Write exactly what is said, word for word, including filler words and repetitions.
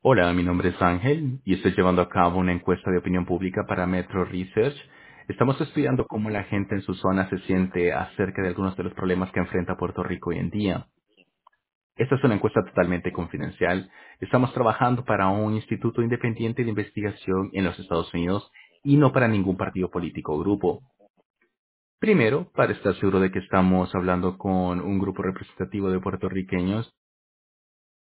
Hola, mi nombre es Ángel y estoy llevando a cabo una encuesta de opinión pública para Metro Research. Estamos estudiando cómo la gente en su zona se siente acerca de algunos de los problemas que enfrenta Puerto Rico hoy en día. Esta es una encuesta totalmente confidencial. Estamos trabajando para un instituto independiente de investigación en los Estados Unidos y no para ningún partido político o grupo. Primero, para estar seguro de que estamos hablando con un grupo representativo de puertorriqueños